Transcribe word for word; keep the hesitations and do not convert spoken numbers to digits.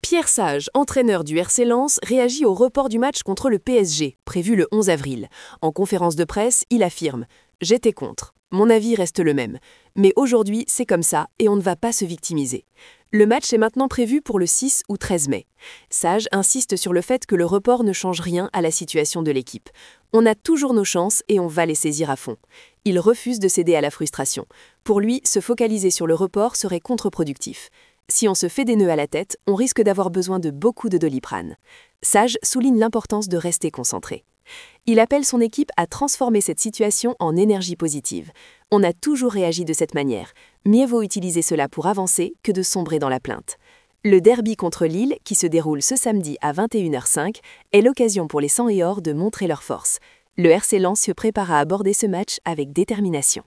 Pierre Sage, entraîneur du R C Lens, réagit au report du match contre le P S G, prévu le onze avril. En conférence de presse, il affirme « J'étais contre. Mon avis reste le même. Mais aujourd'hui, c'est comme ça et on ne va pas se victimiser. » Le match est maintenant prévu pour le six ou treize mai. Sage insiste sur le fait que le report ne change rien à la situation de l'équipe. On a toujours nos chances et on va les saisir à fond. Il refuse de céder à la frustration. Pour lui, se focaliser sur le report serait contre-productif. Si on se fait des nœuds à la tête, on risque d'avoir besoin de beaucoup de Doliprane. Sage souligne l'importance de rester concentré. Il appelle son équipe à transformer cette situation en énergie positive. On a toujours réagi de cette manière. Mieux vaut utiliser cela pour avancer que de sombrer dans la plainte. Le derby contre Lille, qui se déroule ce samedi à vingt et une heures cinq, est l'occasion pour les cent et or de montrer leur force. Le R C Lens se prépare à aborder ce match avec détermination.